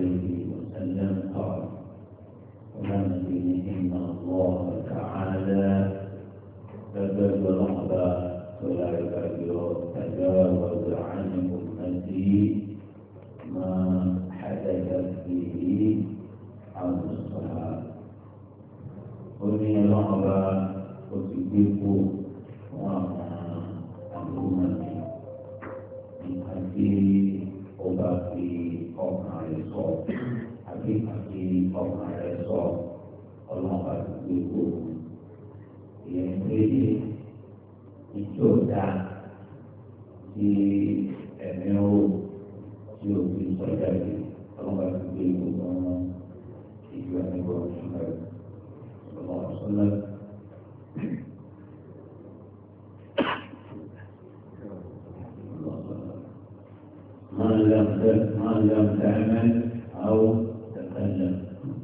عليه وسلم قال ونبي إن الله تعالى تجاوز رحبا ولا تجاوز عن أمتي ما حدثت به عن الصحابة ومن رحبا وتجيبه وأمتي من حديث ọba fi ọkàn rẹ̀ sọ àbí àfi ọkàn rẹ̀ sọ ọlọ́run àti gbogbo ìyẹn péye ìjọ dá tí ẹ̀mí ó tí ó fi sọ jáde ọlọ́run àti gbogbo ọmọ ìjọ ẹ̀mí gbọ́ ṣùgbọ́n ọlọ́run sọ́lá. ما لم تعمل أو تكلم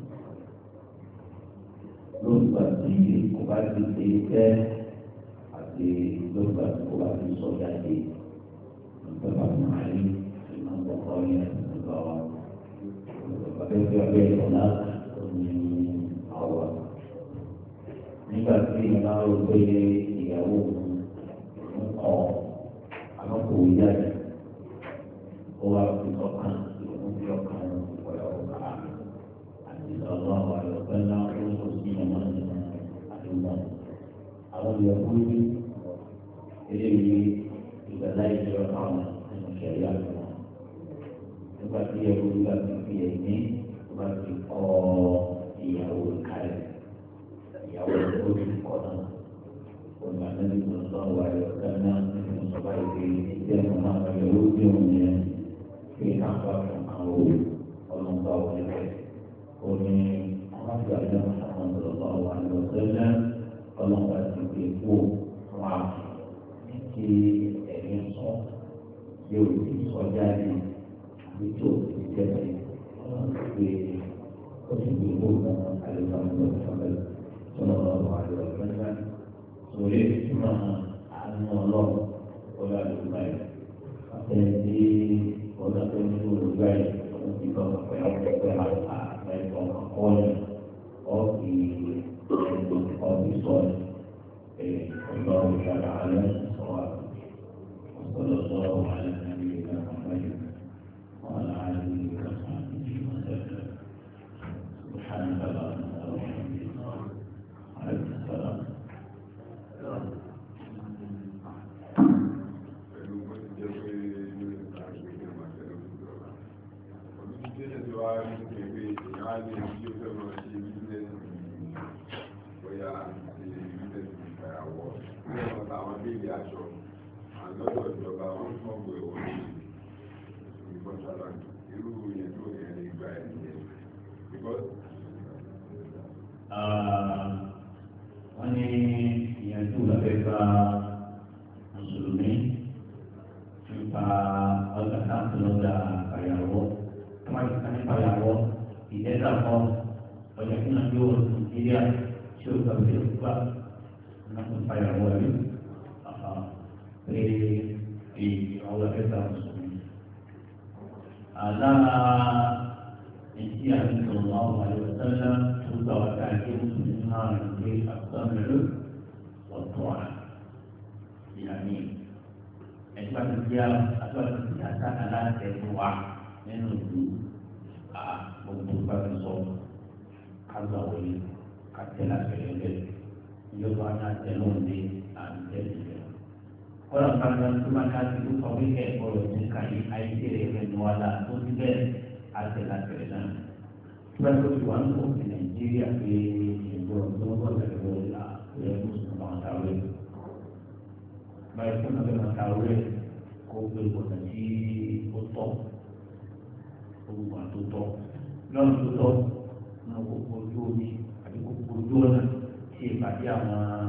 لغة قبات الإيكاء حتى لغة قبات الصلاة متفق عليه الإمام البخاري رحمه الله وكيف يعبر هناك من أول nígbà tí ìmọ̀ àwọn pé ìyàwó ọ̀ àwọn kò yára wà ọkàn ìwọ̀n fi ọkàn ìwọ̀yà ọ̀gá àti ọ̀gá àyọ̀pẹ́ náà ó sọ sí ọmọ nínú àdúgbò. Àwọn ìyàwó ní eléyìí ìgbàlá ìjọ àwọn nínú ìṣẹ̀lẹ̀ àgbà. Nígbà tí ìyàwó nígbà tí fi ẹ̀mí bá ti kọ́ ìyàwó kalẹ̀ ìyàwó tó ti kọ́ náà. Òní àtẹ́lẹ́ ìgbọ̀nsọ̀ wà àyọ̀pẹ́ náà nínú ìṣọ̀bá ìgbé ìjẹ́ ọmọ àyọ̀wó bí òun yẹn. Fi apa kau orang tahu ini, kami orang belajar Muhammad Sallallahu Alaihi Wasallam orang pasti ibu wah ini so itu so jadi itu jadi di posisi ibu dan alim Muhammad Sallallahu Alaihi Wasallam sulit cuma Allah oleh Allah jadi orang itu juga jika berapa baik orang di soal Allah Taala soal Sallallahu Alaihi Wasallam وعلى آله وصحبه وسلم سبحانك اللهم وبحمدك عليك السلام. Lọ́dọ̀ ìjọba wọn kọ́ pé wọ́n ní ìbọ̀sára irú yẹn tó yẹn lè gba ẹ̀ nìyẹn. Wọ́n ní ìyẹ̀dú lọ́fẹ́ gba mùsùlùmí nípa ọjà táàtì lọ́jà àyàwó. Wọ́n ti ká nípa àyàwó ìdẹ́ta kan ọjà tí wọ́n yóò Nàìjíríà tí ó gbà sí òkúta náà nípa àyàwó rí. Di Allah kita muslim. Ada Nabi Sallallahu Alaihi Wasallam juga wajib mendengar dari as-sam'u wa ta'a. Yani sebab dia atau biasa adalah kedua menuju membuka so kazawili katela kelele. Ia banyak jalan di antara orang pandang cuma kasih itu kami ke kalau sekali air menwala tu juga ada kerana sebab tujuan untuk Nigeria di Indonesia adalah yang Muslim tahu. Baik pun ada tahu kau berpotensi untuk bukan tutup, non tutup, non kubur ada kubur siapa yang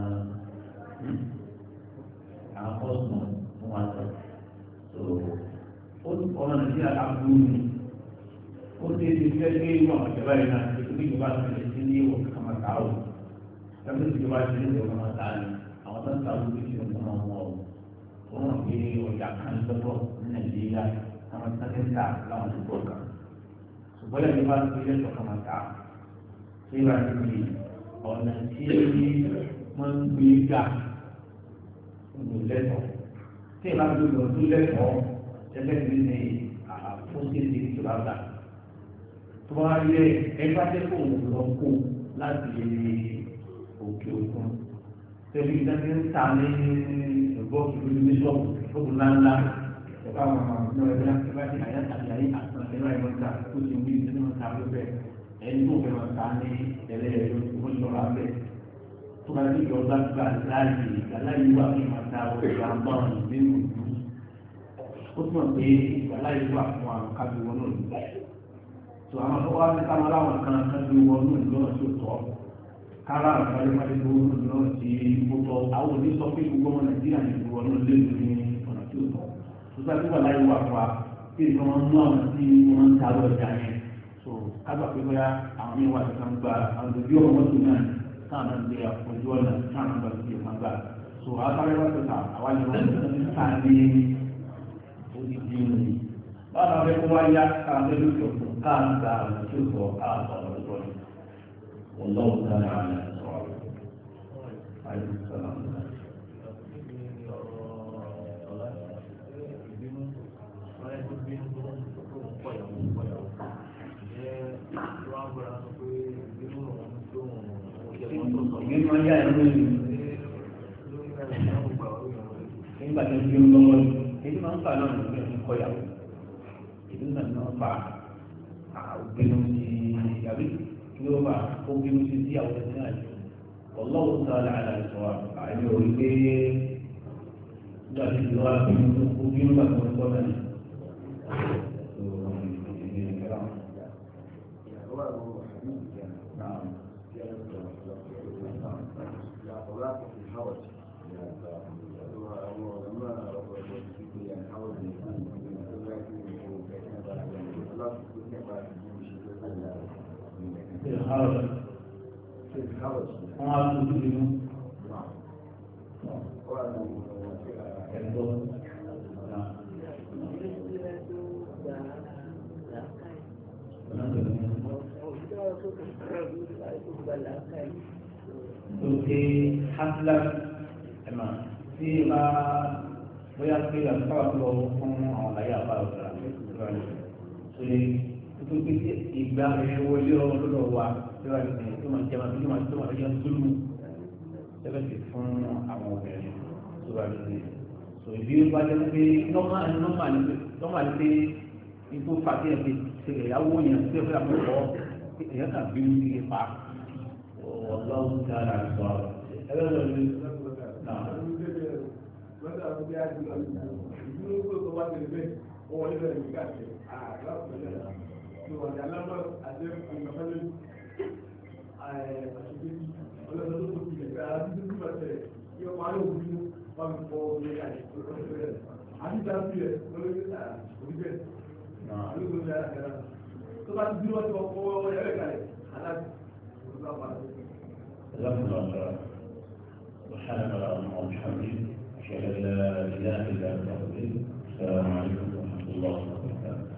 harus menguasai. So, orang Indonesia tak bunyi. Orang Indonesia ni orang macam mana? Itu juga di sini orang sama tahu. Tapi juga di sini orang tahu. Orang tahu di sini orang mau. Orang ini orang jangan betul Indonesia sama sekali tak lawan betul kan. ṣùgbọ́n lẹ́yìn bá ti lé sọ̀kan máa ta ṣé ìgbà tí mi ọ̀nà tí wọ́n ń gbé gbà ń lẹ́tọ̀ọ́ tí ìbá tó lọ tó lẹ́tọ̀ọ́ ẹgbẹ́ mi ní àfọ́sẹ́sẹ́ ìtura gbà tó bá yẹ ẹgbẹ́ tẹ́kọ̀ lọ kó láti òkè òkun tẹ́lẹ̀ ìdájọ́ ń ta ní ẹ̀gbọ́n ìlú ní sọ́ọ̀bù sọ́ọ̀bù ńláńlá ẹ̀ka àwọn ọmọ ọmọ ẹgbẹ́ ẹgbẹ́ ti àyà tàbí àyè àtúnṣe ẹ̀rọ ìmọ̀ta tó ti wí ìdílé mọ̀ta ló bẹ̀ ẹni tó fẹ́ mọ̀ta ní ẹ̀rẹ́ ẹ̀rọ ìmọ̀lọ́ra bẹ̀ tó bá ti yọ̀ọ́ gbà láàyè wà ní mọ̀ta ọ̀gá bọ́ọ̀n nínú ìlú ó túmọ̀ pé láàyè wà fún àwọn kábí wọnú ìlú tó àwọn tó wá ní káwọn aláwọ̀ kan kábí wọnú ìlú náà tó tọ́ kára àgbàlẹ́mọ́lẹ́ wọnú ìlú náà ti kó tọ́ àwọn onísọ pé gbogbo ọmọ Nàìjíríà ní ìlú wọnú ìlú ní ọ̀nà tó tọ́ tuta tó wà láyé wà fún wa kí ni wọ́n mú àwọn tí wọ́n ń ta lọ́jà yẹn so kábà pé bóyá àwọn míì wà tó ń gba àwọn òbí ọmọ mọ́tò náà táwọn náà ń gbé ojú ọ̀nà táwọn náà ń gbé ọmọ gbà so àbálẹ́ wà tó ta àwa ni wọ́n ń ta ní odidi òní báwo la fẹ́ kó wá yá káwọn fẹ́ lókè òkun káwọn gba ọ̀nà tí ó sọ káwọn sọ ọ̀nà tó ní wọ́n lọ́wọ́ sáré àwọn ẹ̀ sọ̀rọ̀ àyè sọ̀rọ̀ nínú ọjà ìlú ìlú nígbà tó ń bí lọ́wọ́ èyí máa ń fà náà ní ọdún kọyàwó èyí náà ní wọ́n fà àgbẹ̀nu sí yàrá kí ló fà ó bínú sí sí àwọn ẹ̀sìn náà ọlọ́wọ́ sọ́ọ́lá àlàyé àìní orí pé nígbà tí ìlú wa bínú ó bínú bàtà wọn kọ́ náà Oke, haslah emang si bóyá pé àtúntàwà lọ fún àwọn àyà àbá ọ̀gá ṣe tó pé ìgbà ìwọlé ọlọ́dọ̀ wa lọ́wọ́ ìsìn tó máa jẹ́ máa tó máa yẹ sólù lẹ́bẹ̀sì fún àwọn obìnrin tó bá lè so ìbí ó bá jẹ́ pé nọ́mà ní pé ikú fàtí ẹ̀ pé ṣe ìyàwó yẹn tí ó fẹ́ àkọ́kọ́ èèyàn kà bí ó ti lè pa ọlọ́run tí a rà sọ ẹgbẹ́ lọ sí náà. Mọ́tò àwọn bí a ti lọ sí ìdúró tó wá tẹ̀lé bẹ́ẹ̀ wọ́n wọlé bẹ̀rẹ̀ ní káàkiri àgbàpọ̀lẹ̀ tó wà ní alámọ̀ àti ìgbàfẹ́lẹ́ àṣìbí ọlọ́dún tó ti lẹ̀ kára títí tó bàtẹ̀ kí ọkọ̀ ayé òbí wà mí fọ́ orí àìsíkọ̀ọ́fẹ́ àdìsá sí ẹ̀ lọ́lọ́dún òbíbẹ̀ lọ́lọ́dún tó bá ti dúró wọ́n ti wọ́n fọwọ́ ẹ̀rẹ́ kalẹ̀ aláàbí سبحانك اللهم وبحمدك أشهد أن لا إله إلا أنت السلام عليكم ورحمة الله وبركاته.